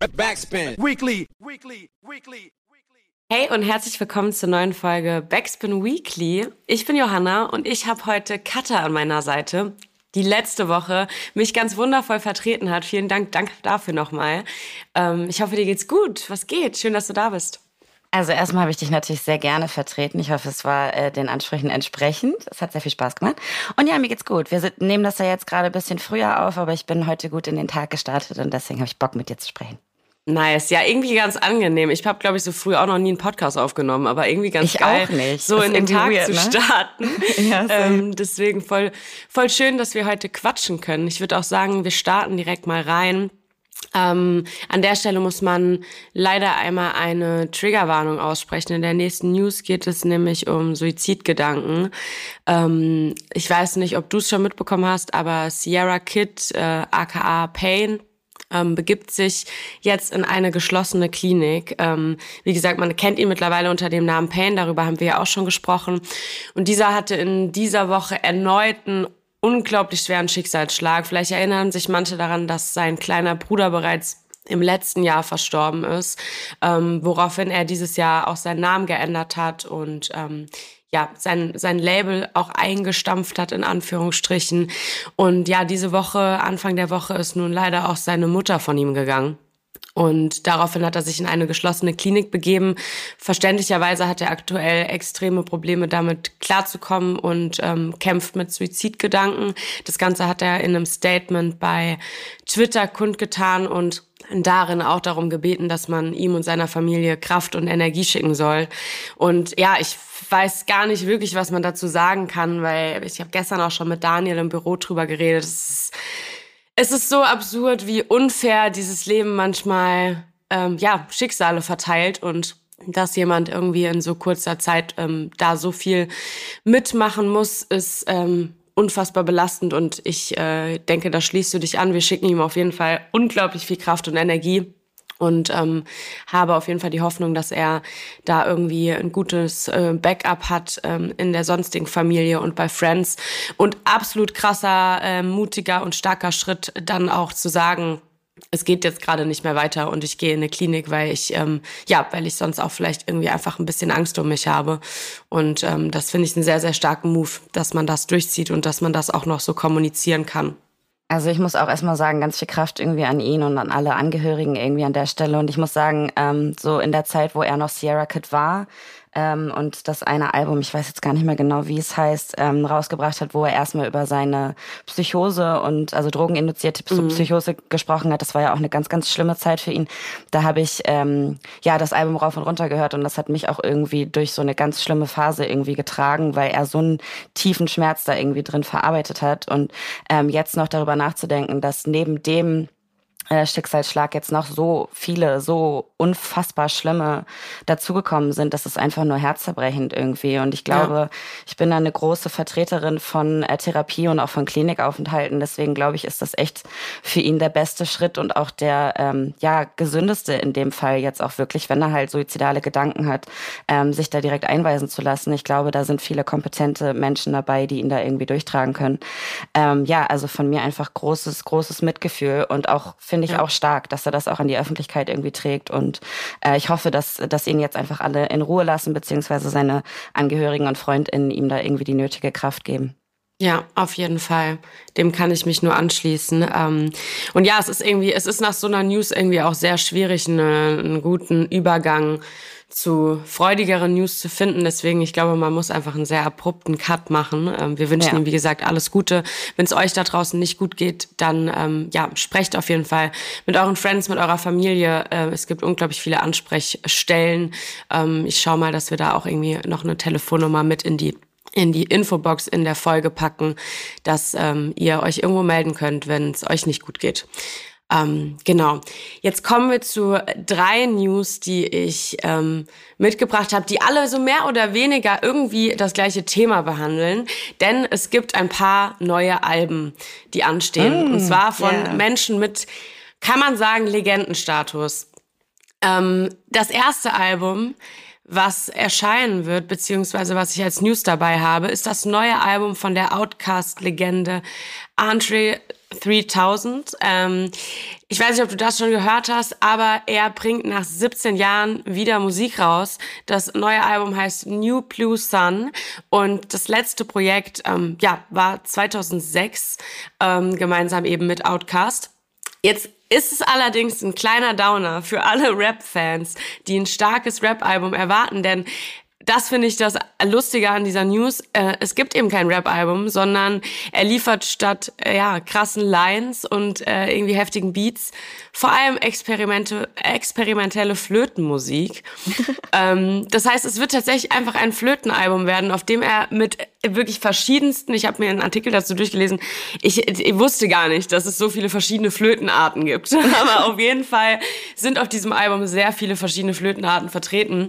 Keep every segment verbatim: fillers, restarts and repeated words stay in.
Backspin. Weekly. Weekly. Weekly. Hey und herzlich willkommen zur neuen Folge Backspin Weekly. Ich bin Johanna und ich habe heute Katha an meiner Seite, die letzte Woche mich ganz wundervoll vertreten hat. Vielen Dank, danke dafür nochmal. Ähm, ich hoffe, dir geht's gut. Was geht? Schön, dass du da bist. Also erstmal habe ich dich natürlich sehr gerne vertreten. Ich hoffe, es war äh, den Ansprüchen entsprechend. Es hat sehr viel Spaß gemacht. Und ja, mir geht's gut. Wir sind, nehmen das ja jetzt gerade ein bisschen früher auf, aber ich bin heute gut in den Tag gestartet und deswegen habe ich Bock, mit dir zu sprechen. Nice, ja, irgendwie ganz angenehm. Ich habe, glaube ich, so früh auch noch nie einen Podcast aufgenommen, aber irgendwie ganz ich geil, auch nicht. so in den Tag weird, zu ne? starten. Ja, ähm, deswegen voll, voll schön, dass wir heute quatschen können. Ich würde auch sagen, wir starten direkt mal rein. Ähm, an der Stelle muss man leider einmal eine Triggerwarnung aussprechen. In der nächsten News geht es nämlich um Suizidgedanken. Ähm, ich weiß nicht, ob du es schon mitbekommen hast, aber Sierra Kid, äh, aka Pain, ähm, begibt sich jetzt in eine geschlossene Klinik. Ähm, wie gesagt, man kennt ihn mittlerweile unter dem Namen Pain, darüber haben wir ja auch schon gesprochen. Und dieser hatte in dieser Woche erneut einen unglaublich schweren Schicksalsschlag. Vielleicht erinnern sich manche daran, dass sein kleiner Bruder bereits im letzten Jahr verstorben ist, ähm, woraufhin er dieses Jahr auch seinen Namen geändert hat und ähm, ja, sein, sein Label auch eingestampft hat, in Anführungsstrichen. Und ja, diese Woche, Anfang der Woche, ist nun leider auch seine Mutter von ihm gegangen. Und daraufhin hat er sich in eine geschlossene Klinik begeben. Verständlicherweise hat er aktuell extreme Probleme damit klarzukommen und ähm, kämpft mit Suizidgedanken. Das Ganze hat er in einem Statement bei Twitter kundgetan und darin auch darum gebeten, dass man ihm und seiner Familie Kraft und Energie schicken soll. Und ja, ich weiß gar nicht wirklich, was man dazu sagen kann, weil ich habe gestern auch schon mit Daniel im Büro drüber geredet. Es ist, es ist so absurd, wie unfair dieses Leben manchmal ähm, ja Schicksale verteilt und dass jemand irgendwie in so kurzer Zeit ähm, da so viel mitmachen muss, ist ähm, unfassbar belastend und ich äh, denke, da schließt du dich an. Wir schicken ihm auf jeden Fall unglaublich viel Kraft und Energie und ähm, habe auf jeden Fall die Hoffnung, dass er da irgendwie ein gutes äh, Backup hat ähm, in der sonstigen Familie und bei Friends. Und absolut krasser, äh, mutiger und starker Schritt dann auch zu sagen, es geht jetzt gerade nicht mehr weiter und ich gehe in eine Klinik, weil ich ähm, ja, weil ich sonst auch vielleicht irgendwie einfach ein bisschen Angst um mich habe. Und ähm, das finde ich einen sehr, sehr starken Move, dass man das durchzieht und dass man das auch noch so kommunizieren kann. Also ich muss auch erstmal sagen, ganz viel Kraft irgendwie an ihn und an alle Angehörigen irgendwie an der Stelle. Und ich muss sagen, ähm, so in der Zeit, wo er noch Sierra Kid war, Ähm, und das eine Album, ich weiß jetzt gar nicht mehr genau, wie es heißt, ähm, rausgebracht hat, wo er erstmal über seine Psychose und also drogeninduzierte Mhm. Psychose gesprochen hat. Das war ja auch eine ganz, ganz schlimme Zeit für ihn. Da habe ich ähm, ja das Album rauf und runter gehört und das hat mich auch irgendwie durch so eine ganz schlimme Phase irgendwie getragen, weil er so einen tiefen Schmerz da irgendwie drin verarbeitet hat. Und ähm, jetzt noch darüber nachzudenken, dass neben dem äh, Schicksalsschlag jetzt noch so viele, so unfassbar schlimme dazugekommen sind, das ist einfach nur herzzerbrechend irgendwie. Und ich glaube, ja. ich bin da eine große Vertreterin von äh, Therapie und auch von Klinikaufenthalten. Deswegen glaube ich, ist das echt für ihn der beste Schritt und auch der ähm, ja gesündeste in dem Fall jetzt auch wirklich, wenn er halt suizidale Gedanken hat, ähm, sich da direkt einweisen zu lassen. Ich glaube, da sind viele kompetente Menschen dabei, die ihn da irgendwie durchtragen können. Ähm, ja, also von mir einfach großes, großes Mitgefühl und auch finde ich ja. auch stark, dass er das auch an die Öffentlichkeit irgendwie trägt. Und äh, ich hoffe, dass, dass ihn jetzt einfach alle in Ruhe lassen, beziehungsweise seine Angehörigen und FreundInnen ihm da irgendwie die nötige Kraft geben. Ja, auf jeden Fall. Dem kann ich mich nur anschließen. Ähm, und ja, es ist irgendwie, es ist nach so einer News irgendwie auch sehr schwierig, eine, einen guten Übergang zu freudigeren News zu finden. Deswegen, ich glaube, man muss einfach einen sehr abrupten Cut machen. Ähm, wir wünschen ja. ihm, wie gesagt, alles Gute. Wenn es euch da draußen nicht gut geht, dann ähm, ja, sprecht auf jeden Fall mit euren Friends, mit eurer Familie. Äh, es gibt unglaublich viele Ansprechstellen. Ähm, ich schaue mal, dass wir da auch irgendwie noch eine Telefonnummer mit in die in die Infobox in der Folge packen, dass ähm, ihr euch irgendwo melden könnt, wenn es euch nicht gut geht. Ähm, genau. Jetzt kommen wir zu drei News, die ich ähm, mitgebracht habe, die alle so mehr oder weniger irgendwie das gleiche Thema behandeln. Denn es gibt ein paar neue Alben, die anstehen. Mm, und zwar von yeah. Menschen mit, kann man sagen, Legendenstatus. Ähm, das erste Album was erscheinen wird, beziehungsweise was ich als News dabei habe, ist das neue Album von der Outkast-Legende Andre dreitausend. Ähm, ich weiß nicht, ob du das schon gehört hast, aber er bringt nach siebzehn Jahren wieder Musik raus. Das neue Album heißt New Blue Sun und das letzte Projekt ähm, ja, war zweitausendsechs, ähm, gemeinsam eben mit Outkast. Jetzt ist es allerdings ein kleiner Downer für alle Rap-Fans, die ein starkes Rap-Album erwarten, denn das finde ich das Lustige an dieser News. Äh, es gibt eben kein Rap-Album, sondern er liefert statt äh, ja krassen Lines und äh, irgendwie heftigen Beats vor allem Experimente, experimentelle Flötenmusik. ähm, das heißt, es wird tatsächlich einfach ein Flötenalbum werden, auf dem er mit wirklich verschiedensten, ich habe mir einen Artikel dazu durchgelesen, ich, ich wusste gar nicht, dass es so viele verschiedene Flötenarten gibt. Aber auf jeden Fall sind auf diesem Album sehr viele verschiedene Flötenarten vertreten.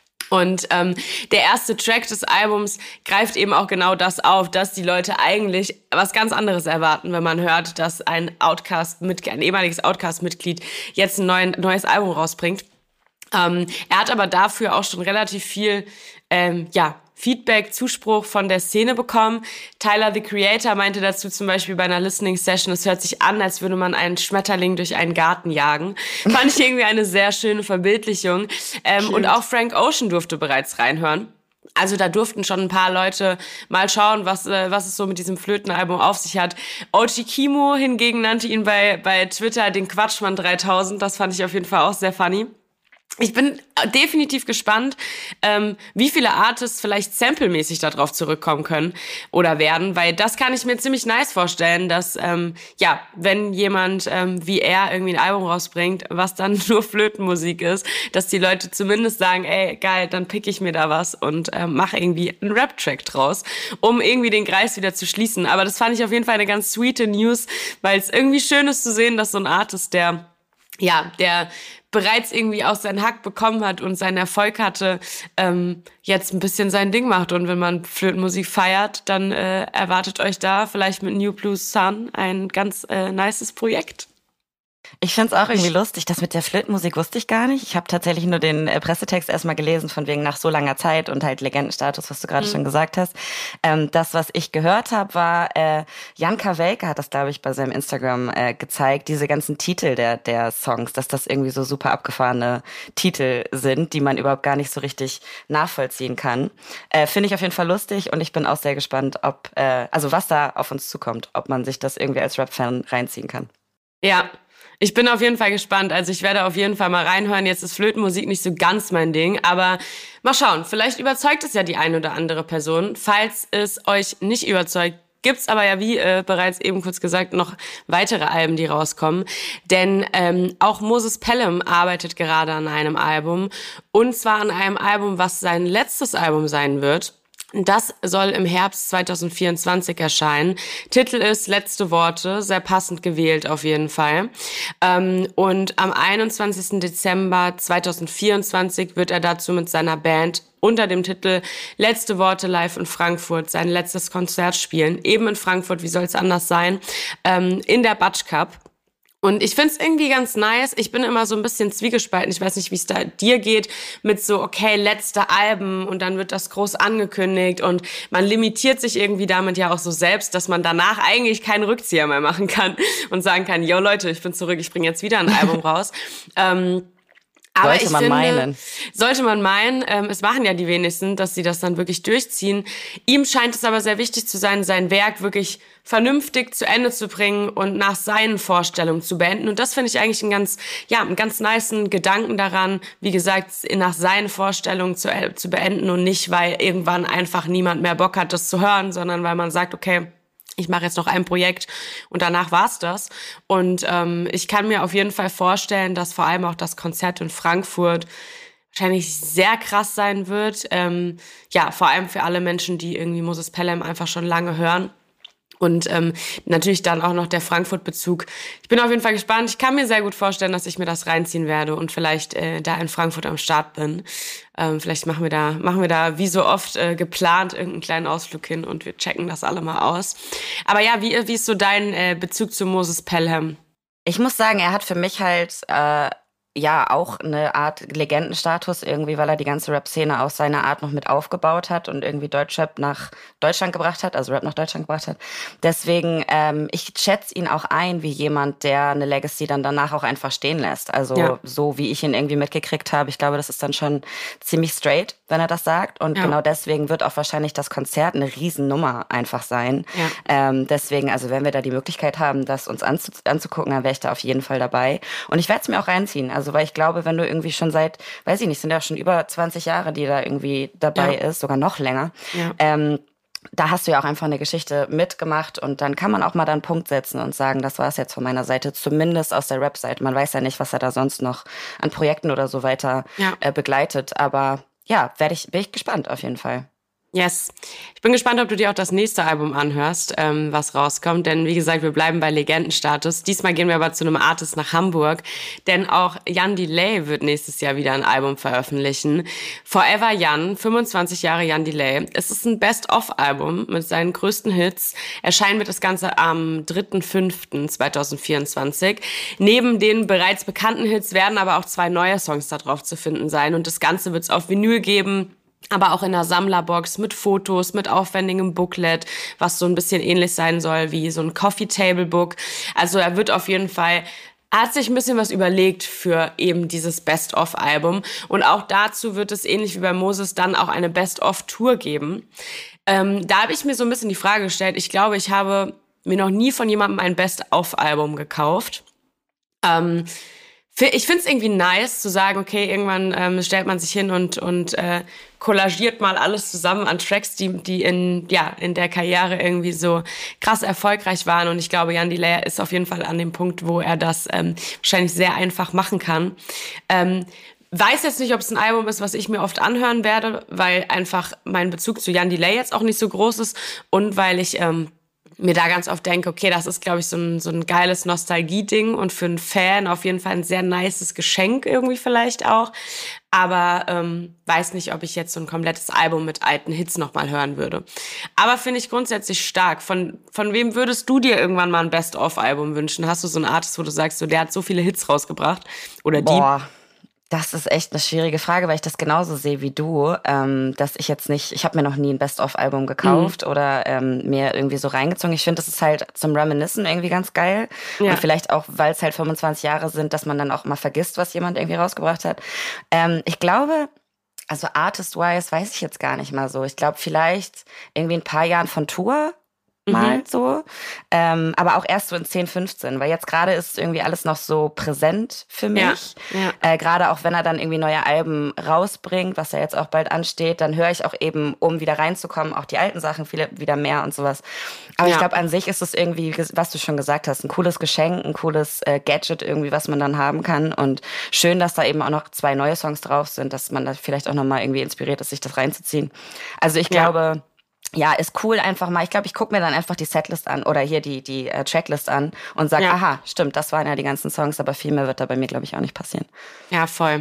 Und ähm, der erste Track des Albums greift eben auch genau das auf, dass die Leute eigentlich was ganz anderes erwarten, wenn man hört, dass ein Outkast, ein ehemaliges Outkast-Mitglied jetzt ein neuen, neues Album rausbringt. Ähm, er hat aber dafür auch schon relativ viel, ähm, ja, Feedback, Zuspruch von der Szene bekommen. Tyler, the Creator, meinte dazu zum Beispiel bei einer Listening-Session, es hört sich an, als würde man einen Schmetterling durch einen Garten jagen. Fand ich irgendwie eine sehr schöne Verbildlichung. Ähm, und auch Frank Ocean durfte bereits reinhören. Also da durften schon ein paar Leute mal schauen, was äh, was es so mit diesem Flötenalbum auf sich hat. O G Kimo hingegen nannte ihn bei bei Twitter den Quatschmann dreitausend. Das fand ich auf jeden Fall auch sehr funny. Ich bin definitiv gespannt, ähm, wie viele Artists vielleicht samplemäßig darauf zurückkommen können oder werden, weil das kann ich mir ziemlich nice vorstellen, dass, ähm, ja, wenn jemand ähm, wie er irgendwie ein Album rausbringt, was dann nur Flötenmusik ist, dass die Leute zumindest sagen, ey, geil, dann pick ich mir da was und ähm, mache irgendwie einen Rap-Track draus, um irgendwie den Kreis wieder zu schließen. Aber das fand ich auf jeden Fall eine ganz sweete News, weil es irgendwie schön ist zu sehen, dass so ein Artist, der, ja, der bereits irgendwie auch seinen Hack bekommen hat und seinen Erfolg hatte, ähm, jetzt ein bisschen sein Ding macht. Und wenn man Flötenmusik feiert, dann äh, erwartet euch da vielleicht mit New Blue Sun ein ganz äh, nices Projekt. Ich find's auch irgendwie lustig. Das mit der Flötenmusik wusste ich gar nicht. Ich habe tatsächlich nur den äh, Pressetext erstmal gelesen, von wegen nach so langer Zeit und halt Legendenstatus, was du gerade mhm. schon gesagt hast. Ähm, das, was ich gehört habe, war, äh, Jan Kawelke hat das, glaube ich, bei seinem Instagram äh, gezeigt, diese ganzen Titel der der Songs, dass das irgendwie so super abgefahrene Titel sind, die man überhaupt gar nicht so richtig nachvollziehen kann. Äh, Finde ich auf jeden Fall lustig und ich bin auch sehr gespannt, ob, äh, also was da auf uns zukommt, ob man sich das irgendwie als Rap-Fan reinziehen kann. Ja. Ich bin auf jeden Fall gespannt. Also ich werde auf jeden Fall mal reinhören. Jetzt ist Flötenmusik nicht so ganz mein Ding, aber mal schauen. Vielleicht überzeugt es ja die eine oder andere Person. Falls es euch nicht überzeugt, gibt's aber ja, wie äh, bereits eben kurz gesagt, noch weitere Alben, die rauskommen. Denn ähm, auch Moses Pelham arbeitet gerade an einem Album. Und zwar an einem Album, was sein letztes Album sein wird. Das soll im Herbst zweitausendvierundzwanzig erscheinen. Titel ist Letzte Worte, sehr passend gewählt auf jeden Fall. Ähm, und am einundzwanzigsten Dezember zweitausendvierundzwanzig wird er dazu mit seiner Band unter dem Titel Letzte Worte live in Frankfurt sein letztes Konzert spielen. Eben in Frankfurt, wie soll es anders sein, ähm, in der Batsch Cup. Und ich find's irgendwie ganz nice. Ich bin immer so ein bisschen zwiegespalten. Ich weiß nicht, wie es da dir geht mit so, okay, letzte Alben und dann wird das groß angekündigt und man limitiert sich irgendwie damit ja auch so selbst, dass man danach eigentlich keinen Rückzieher mehr machen kann und sagen kann, yo Leute, ich bin zurück, ich bringe jetzt wieder ein Album raus. ähm, Aber sollte ich man finde, meinen. Sollte man meinen. Ähm, es machen ja die wenigsten, dass sie das dann wirklich durchziehen. Ihm scheint es aber sehr wichtig zu sein, sein Werk wirklich vernünftig zu Ende zu bringen und nach seinen Vorstellungen zu beenden. Und das finde ich eigentlich einen ganz, ja, einen ganz nicen Gedanken daran, wie gesagt, nach seinen Vorstellungen zu, äh, zu beenden und nicht, weil irgendwann einfach niemand mehr Bock hat, das zu hören, sondern weil man sagt, okay, ich mache jetzt noch ein Projekt und danach war's das. Und ähm, ich kann mir auf jeden Fall vorstellen, dass vor allem auch das Konzert in Frankfurt wahrscheinlich sehr krass sein wird. Ähm, ja, vor allem für alle Menschen, die irgendwie Moses Pelham einfach schon lange hören. Und ähm, natürlich dann auch noch der Frankfurt-Bezug. Ich bin auf jeden Fall gespannt. Ich kann mir sehr gut vorstellen, dass ich mir das reinziehen werde und vielleicht äh, da in Frankfurt am Start bin. Ähm, vielleicht machen wir da, machen wir da wie so oft äh, geplant irgendeinen kleinen Ausflug hin und wir checken das alle mal aus. Aber ja, wie, wie ist so dein äh, Bezug zu Moses Pelham? Ich muss sagen, er hat für mich halt äh, ja auch eine Art Legendenstatus irgendwie, weil er die ganze Rap-Szene aus seiner Art noch mit aufgebaut hat und irgendwie Deutschrap nach Deutschland gebracht hat, also Rap nach Deutschland gebracht hat. Deswegen, ähm, ich schätze ihn auch ein wie jemand, der eine Legacy dann danach auch einfach stehen lässt. Also ja. so wie ich ihn irgendwie mitgekriegt habe, ich glaube, das ist dann schon ziemlich straight, wenn er das sagt. Und ja. genau deswegen wird auch wahrscheinlich das Konzert eine Riesennummer einfach sein. Ja. Ähm, deswegen, also wenn wir da die Möglichkeit haben, das uns anzu- anzugucken, dann wäre ich da auf jeden Fall dabei. Und ich werde es mir auch reinziehen. Also weil ich glaube, wenn du irgendwie schon seit, weiß ich nicht, sind ja schon über zwanzig Jahre, die da irgendwie dabei ja. ist, sogar noch länger, ja. ähm, da hast du ja auch einfach eine Geschichte mitgemacht und dann kann man auch mal da einen Punkt setzen und sagen, das war es jetzt von meiner Seite, zumindest aus der Rap-Seite. Man weiß ja nicht, was er da sonst noch an Projekten oder so weiter ja. äh, begleitet, aber ja, werde ich, bin ich gespannt auf jeden Fall. Yes. Ich bin gespannt, ob du dir auch das nächste Album anhörst, ähm, was rauskommt. Denn wie gesagt, wir bleiben bei Legendenstatus. Diesmal gehen wir aber zu einem Artist nach Hamburg. Denn auch Jan Delay wird nächstes Jahr wieder ein Album veröffentlichen. Forever Jan, fünfundzwanzig Jahre Jan Delay. Es ist ein Best-of-Album mit seinen größten Hits. Erscheinen wird das Ganze am dritter fünfter zweitausendvierundzwanzig. Neben den bereits bekannten Hits werden aber auch zwei neue Songs da drauf zu finden sein. Und das Ganze wird es auf Vinyl geben, aber auch in einer Sammlerbox mit Fotos, mit aufwendigem Booklet, was so ein bisschen ähnlich sein soll wie so ein Coffee-Table-Book. Also er wird auf jeden Fall, er hat sich ein bisschen was überlegt für eben dieses Best-of-Album. Und auch dazu wird es ähnlich wie bei Moses dann auch eine Best-of-Tour geben. Ähm, da habe ich mir so ein bisschen die Frage gestellt, ich glaube, ich habe mir noch nie von jemandem ein Best-of-Album gekauft. Ähm, Ich find's irgendwie nice zu sagen, okay, irgendwann ähm, stellt man sich hin und und äh, kollagiert mal alles zusammen an Tracks, die die in ja in der Karriere irgendwie so krass erfolgreich waren. Und ich glaube, Jan Delay ist auf jeden Fall an dem Punkt, wo er das ähm, wahrscheinlich sehr einfach machen kann. Ähm, Weiß jetzt nicht, ob es ein Album ist, was ich mir oft anhören werde, weil einfach mein Bezug zu Jan Delay jetzt auch nicht so groß ist und weil ich ähm, mir da ganz oft denke, okay, das ist, glaube ich, so ein, so ein geiles Nostalgie-Ding und für einen Fan auf jeden Fall ein sehr nices Geschenk irgendwie vielleicht auch. Aber ähm, weiß nicht, ob ich jetzt so ein komplettes Album mit alten Hits nochmal hören würde. Aber finde ich grundsätzlich stark. Von von wem würdest du dir irgendwann mal ein Best-of-Album wünschen? Hast du so einen Artist, wo du sagst, so der hat so viele Hits rausgebracht? Oder die? Boah. Das ist echt eine schwierige Frage, weil ich das genauso sehe wie du, ähm, dass ich jetzt nicht, ich habe mir noch nie ein Best-of-Album gekauft mhm. oder ähm, mir irgendwie so reingezogen. Ich finde, das ist halt zum Reminiscen irgendwie ganz geil ja. und vielleicht auch, weil es halt fünfundzwanzig Jahre sind, dass man dann auch mal vergisst, was jemand irgendwie rausgebracht hat. Ähm, ich glaube, also Artist-wise weiß ich jetzt gar nicht mal so. Ich glaube vielleicht irgendwie ein paar Jahren von Tour mal mhm. so, ähm, aber auch erst so in zehn, fünfzehn, weil jetzt gerade ist irgendwie alles noch so präsent für mich. Ja, ja. Äh, gerade auch wenn er dann irgendwie neue Alben rausbringt, was ja jetzt auch bald ansteht, dann höre ich auch eben, um wieder reinzukommen, auch die alten Sachen viele wieder mehr und sowas. Aber ja. ich glaube, an sich ist es irgendwie, was du schon gesagt hast, ein cooles Geschenk, ein cooles äh, Gadget irgendwie, was man dann haben kann und schön, dass da eben auch noch zwei neue Songs drauf sind, dass man da vielleicht auch nochmal irgendwie inspiriert ist, sich das reinzuziehen. Also ich glaube, ja. Ja, ist cool einfach mal. Ich glaube, ich gucke mir dann einfach die Setlist an oder hier die die äh, Tracklist an und sage, ja. aha, stimmt, das waren ja die ganzen Songs, aber viel mehr wird da bei mir, glaube ich, auch nicht passieren. Ja, voll.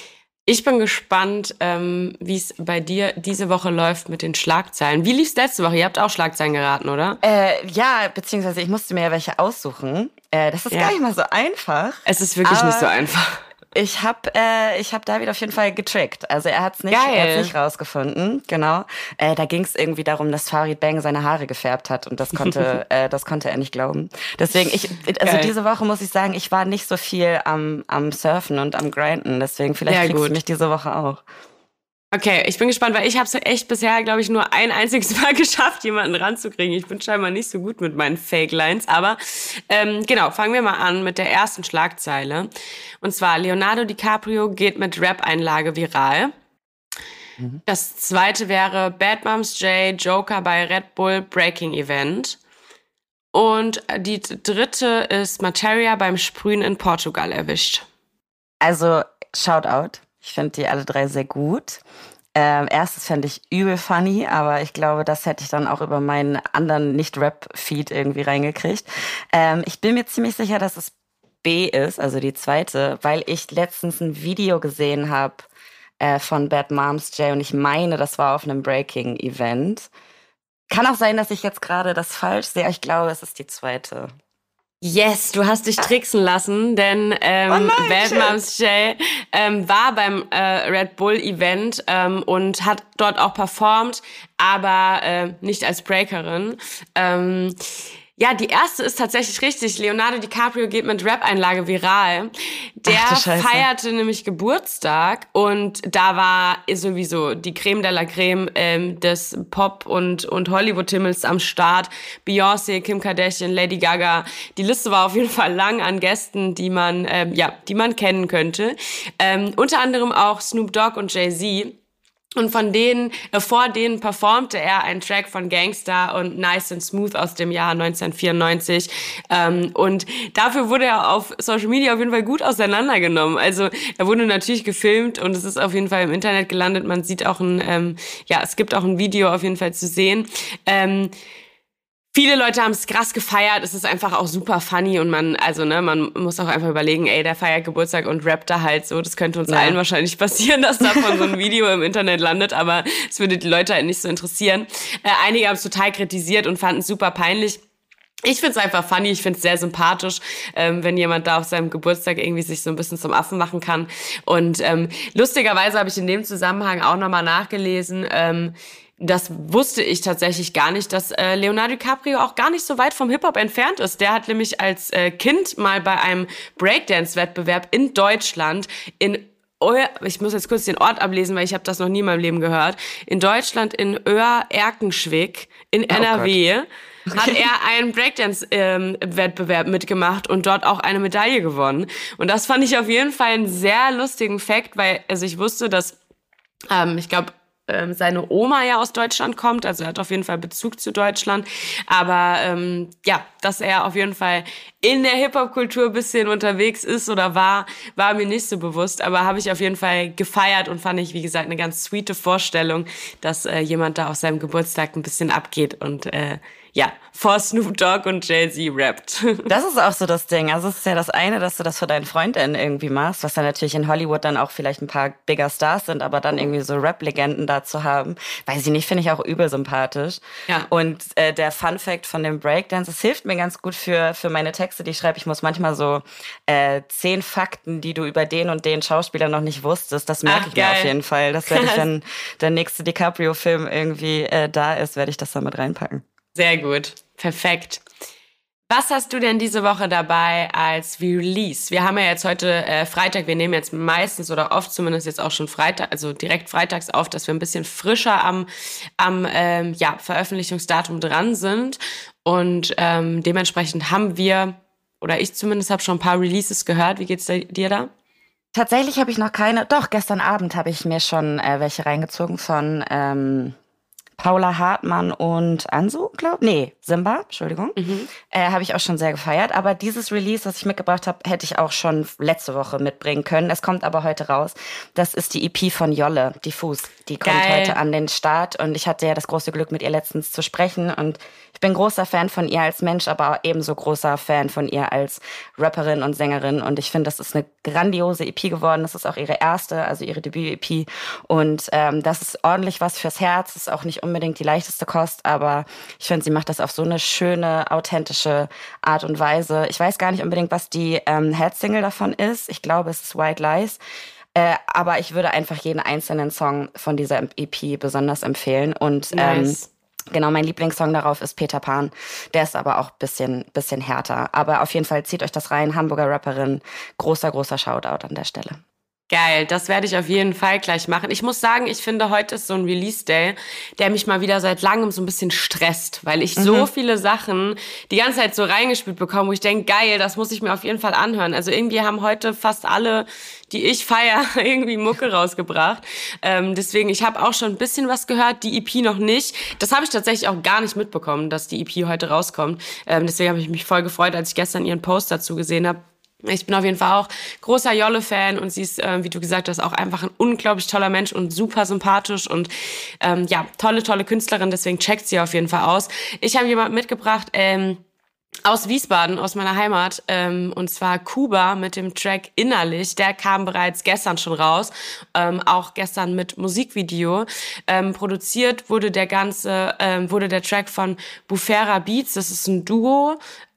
Ich bin gespannt, ähm, wie es bei dir diese Woche läuft mit den Schlagzeilen. Wie lief's letzte Woche? Ihr habt auch Schlagzeilen geraten, oder? Äh, ja, beziehungsweise ich musste mir ja welche aussuchen. Äh, das ist ja. gar nicht mal so einfach. Es ist wirklich nicht so einfach. Ich hab, äh, ich hab David auf jeden Fall getrickt. Also er hat's nicht, er hat's nicht rausgefunden. Genau. Äh, da ging's irgendwie darum, dass Farid Bang seine Haare gefärbt hat und das konnte, äh, das konnte er nicht glauben. Deswegen ich, also Geil. diese Woche muss ich sagen, ich war nicht so viel am, am Surfen und am Grinden. Deswegen vielleicht ja, kriegst gut. du mich diese Woche auch. Okay, ich bin gespannt, weil ich habe es echt bisher, glaube ich, nur ein einziges Mal geschafft, jemanden ranzukriegen. Ich bin scheinbar nicht so gut mit meinen Fake-Lines, aber ähm, genau, fangen wir mal an mit der ersten Schlagzeile. Und zwar, Leonardo DiCaprio geht mit Rap-Einlage viral. Mhm. Das zweite wäre Bad Moms J, Joker bei Red Bull Breaking Event. Und die dritte ist Materia beim Sprühen in Portugal erwischt. Also, Shoutout. Ich finde die alle drei sehr gut. Ähm, erstes fände ich übel funny, aber ich glaube, das hätte ich dann auch über meinen anderen Nicht-Rap-Feed irgendwie reingekriegt. Ähm, ich bin mir ziemlich sicher, dass es B ist, also die zweite, weil ich letztens ein Video gesehen habe äh, von Bad Moms J und ich meine, das war auf einem Breaking-Event. Kann auch sein, dass ich jetzt gerade das falsch sehe, aber ich glaube, es ist die zweite. Yes, du hast dich tricksen lassen, denn ähm, oh nein, Bad Moms J ähm, war beim äh, Red Bull Event ähm, und hat dort auch performt, aber äh, nicht als Breakerin. Ähm, ja, die erste ist tatsächlich richtig. Leonardo DiCaprio geht mit Rap-Einlage viral. Der Ach, feierte nämlich Geburtstag und da war sowieso die Creme de la Creme ähm, des Pop- und, und Hollywood-Himmels am Start. Beyoncé, Kim Kardashian, Lady Gaga. Die Liste war auf jeden Fall lang an Gästen, die man, ähm, ja, die man kennen könnte. Ähm, unter anderem auch Snoop Dogg und Jay-Z. Und von denen, äh, vor denen performte er einen Track von Gangsta und Nice and Smooth aus dem Jahr neunzehnhundertvierundneunzig. Ähm, und dafür wurde er auf Social Media auf jeden Fall gut auseinandergenommen. Also er wurde natürlich gefilmt und es ist auf jeden Fall im Internet gelandet. Man sieht auch ein, ähm, ja, es gibt auch ein Video auf jeden Fall zu sehen. Ähm, Viele Leute haben es krass gefeiert, es ist einfach auch super funny und man, also ne, man muss auch einfach überlegen, ey, der feiert Geburtstag und rappt da halt so, das könnte uns ja. allen wahrscheinlich passieren, dass davon so ein Video im Internet landet, aber es würde die Leute halt nicht so interessieren. Äh, einige haben es total kritisiert und fanden es super peinlich. Ich find's einfach funny, ich find's sehr sympathisch, ähm, wenn jemand da auf seinem Geburtstag irgendwie sich so ein bisschen zum Affen machen kann. Und ähm, lustigerweise habe ich in dem Zusammenhang auch nochmal nachgelesen, ähm, das wusste ich tatsächlich gar nicht, dass äh, Leonardo DiCaprio auch gar nicht so weit vom Hip-Hop entfernt ist. Der hat nämlich als äh, Kind mal bei einem Breakdance-Wettbewerb in Deutschland in ich muss jetzt kurz den Ort ablesen, weil ich habe das noch nie in meinem Leben gehört. In Deutschland in Oer-Erkenschwick in N R W oh hat er einen Breakdance-Wettbewerb ähm, mitgemacht und dort auch eine Medaille gewonnen. Und das fand ich auf jeden Fall einen sehr lustigen Fact, weil also ich wusste, dass ähm, ich glaube ähm, seine Oma ja aus Deutschland kommt, also er hat auf jeden Fall Bezug zu Deutschland, aber ähm, ja, dass er auf jeden Fall in der Hip-Hop-Kultur ein bisschen unterwegs ist oder war, war mir nicht so bewusst, aber habe ich auf jeden Fall gefeiert und fand ich, wie gesagt, eine ganz sweete Vorstellung, dass äh, jemand da auf seinem Geburtstag ein bisschen abgeht und äh, ja, vor Snoop Dogg und Jay-Z rappt. Das ist auch so das Ding. Also es ist ja das eine, dass du das für deinen Freundinnen irgendwie machst, was dann natürlich in Hollywood dann auch vielleicht ein paar bigger Stars sind, aber dann irgendwie so Rap-Legenden da zu haben, weiß ich nicht, finde ich auch übel sympathisch. Ja. Und äh, der Fun-Fact von dem Breakdance, das hilft mir ganz gut für für meine Texte, die ich schreibe. Ich muss manchmal so äh, zehn Fakten, die du über den und den Schauspieler noch nicht wusstest, das merke Ach, ich geil. mir auf jeden Fall. Das werde ich, wenn der nächste DiCaprio-Film irgendwie äh, da ist, werde ich das dann mit reinpacken. Sehr gut. Perfekt. Was hast du denn diese Woche dabei als Release? Wir haben ja jetzt heute äh, Freitag, wir nehmen jetzt meistens oder oft zumindest jetzt auch schon Freitag, also direkt freitags auf, dass wir ein bisschen frischer am, am ähm, ja, Veröffentlichungsdatum dran sind. Und ähm, dementsprechend haben wir, oder ich zumindest habe schon ein paar Releases gehört. Wie geht's dir da? Tatsächlich habe ich noch keine, doch gestern Abend habe ich mir schon äh, welche reingezogen von ähm Paula Hartmann und Ansu, glaube Nee, Simba, Entschuldigung. Mhm. Äh, habe ich auch schon sehr gefeiert. Aber dieses Release, das ich mitgebracht habe, hätte ich auch schon letzte Woche mitbringen können. Es kommt aber heute raus. Das ist die E P von Jolle, Diffus. Die kommt Geil. heute an den Start. Und ich hatte ja das große Glück, mit ihr letztens zu sprechen. Und ich bin großer Fan von ihr als Mensch, aber ebenso großer Fan von ihr als Rapperin und Sängerin. Und ich finde, das ist eine grandiose E P geworden. Das ist auch ihre erste, also ihre Debüt-E P. Und ähm, das ist ordentlich was fürs Herz. Das ist auch nicht unbedingt die leichteste Kost, aber ich finde, sie macht das auf so eine schöne, authentische Art und Weise. Ich weiß gar nicht unbedingt, was die ähm, Head-Single davon ist. Ich glaube, es ist White Lies. Äh, aber ich würde einfach jeden einzelnen Song von dieser E P besonders empfehlen. Und Nice. ähm, genau, mein Lieblingssong darauf ist Peter Pan. Der ist aber auch ein bisschen, bisschen härter. Aber auf jeden Fall zieht euch das rein. Hamburger Rapperin. Großer, großer Shoutout an der Stelle. Geil, das werde ich auf jeden Fall gleich machen. Ich muss sagen, ich finde, heute ist so ein Release-Day, der mich mal wieder seit langem so ein bisschen stresst, weil ich mhm. so viele Sachen die ganze Zeit so reingespielt bekomme, wo ich denke, geil, das muss ich mir auf jeden Fall anhören. Also irgendwie haben heute fast alle, die ich feiere, irgendwie Mucke rausgebracht. Ähm, deswegen, ich habe auch schon ein bisschen was gehört, die E P noch nicht. Das habe ich tatsächlich auch gar nicht mitbekommen, dass die E P heute rauskommt. Ähm, deswegen habe ich mich voll gefreut, als ich gestern ihren Post dazu gesehen habe. Ich bin auf jeden Fall auch großer Jolle-Fan und sie ist, äh, wie du gesagt hast, auch einfach ein unglaublich toller Mensch und super sympathisch und ähm, ja, tolle, tolle Künstlerin, deswegen checkt sie auf jeden Fall aus. Ich habe jemanden mitgebracht, ähm, aus Wiesbaden, aus meiner Heimat, ähm, und zwar Kuba mit dem Track Innerlich. Der kam bereits gestern schon raus, ähm, auch gestern mit Musikvideo. Ähm, produziert wurde der ganze, ähm, wurde der Track von Bufera Beats, das ist ein Duo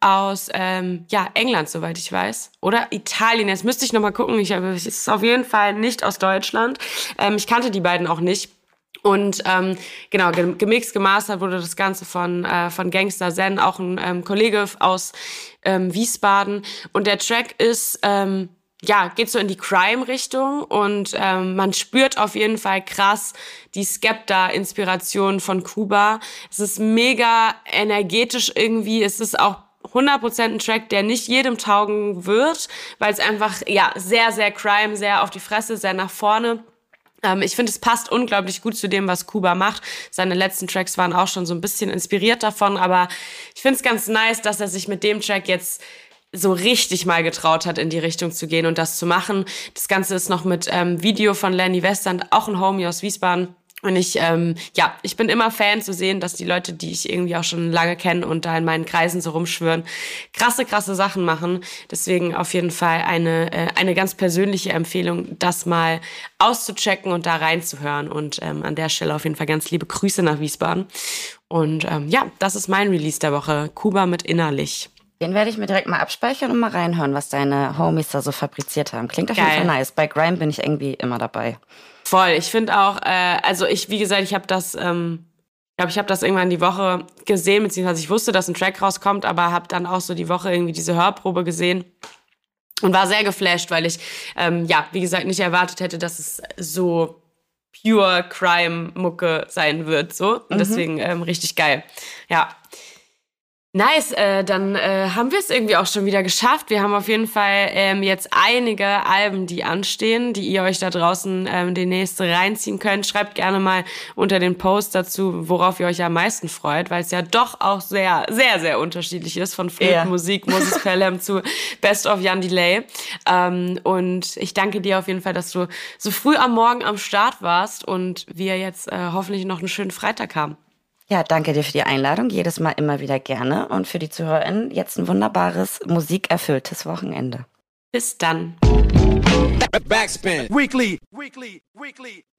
aus ähm, ja, England, soweit ich weiß. Oder Italien, jetzt müsste ich nochmal gucken. Ich, es ist auf jeden Fall nicht aus Deutschland. Ähm, ich kannte die beiden auch nicht. Und ähm, genau, gemixt, gemastert wurde das Ganze von äh, von Gangster Zen, auch ein ähm, Kollege aus ähm, Wiesbaden. Und der Track ist, ähm, ja, geht so in die Crime-Richtung und ähm, man spürt auf jeden Fall krass die Skepta-Inspiration von Kuba. Es ist mega energetisch irgendwie, es ist auch hundert Prozent ein Track, der nicht jedem taugen wird, weil es einfach, ja, sehr, sehr Crime, sehr auf die Fresse, sehr nach vorne. Ich finde, es passt unglaublich gut zu dem, was Kuba macht. Seine letzten Tracks waren auch schon so ein bisschen inspiriert davon, aber ich finde es ganz nice, dass er sich mit dem Track jetzt so richtig mal getraut hat, in die Richtung zu gehen und das zu machen. Das Ganze ist noch mit ähm, Video von Lenny Westernd, auch ein Homie aus Wiesbaden. Und ich, ähm, ja, ich bin immer Fan zu sehen, dass die Leute, die ich irgendwie auch schon lange kenne und da in meinen Kreisen so rumschwören, krasse, krasse Sachen machen. Deswegen auf jeden Fall eine, äh, eine ganz persönliche Empfehlung, das mal auszuchecken und da reinzuhören. Und ähm, an der Stelle auf jeden Fall ganz liebe Grüße nach Wiesbaden. Und ähm, ja, das ist mein Release der Woche. Kuba mit Innerlich. Den werde ich mir direkt mal abspeichern und mal reinhören, was deine Homies da so fabriziert haben. Klingt auf jeden Fall nice. Bei Grime bin ich irgendwie immer dabei. Voll. Ich finde auch, äh, also ich, wie gesagt, ich habe das, ähm, ich glaube, ich habe das irgendwann die Woche gesehen, beziehungsweise ich wusste, dass ein Track rauskommt, aber habe dann auch so die Woche irgendwie diese Hörprobe gesehen und war sehr geflasht, weil ich, ähm, ja, wie gesagt, nicht erwartet hätte, dass es so pure Crime-Mucke sein wird, so. Und mhm. deswegen ähm, richtig geil. Ja. Nice, äh, dann äh, haben wir es irgendwie auch schon wieder geschafft. Wir haben auf jeden Fall ähm, jetzt einige Alben, die anstehen, die ihr euch da draußen ähm, demnächst reinziehen könnt. Schreibt gerne mal unter den Post dazu, worauf ihr euch am meisten freut, weil es ja doch auch sehr, sehr, sehr unterschiedlich ist, von Flötenmusik, yeah. Moses Pelham zu Best of Jan Delay. Ähm, und ich danke dir auf jeden Fall, dass du so früh am Morgen am Start warst und wir jetzt äh, hoffentlich noch einen schönen Freitag haben. Ja, danke dir für die Einladung, jedes Mal immer wieder gerne. Und für die ZuhörerInnen jetzt ein wunderbares, musikerfülltes Wochenende. Bis dann. Backspin. Weekly. Weekly. Weekly.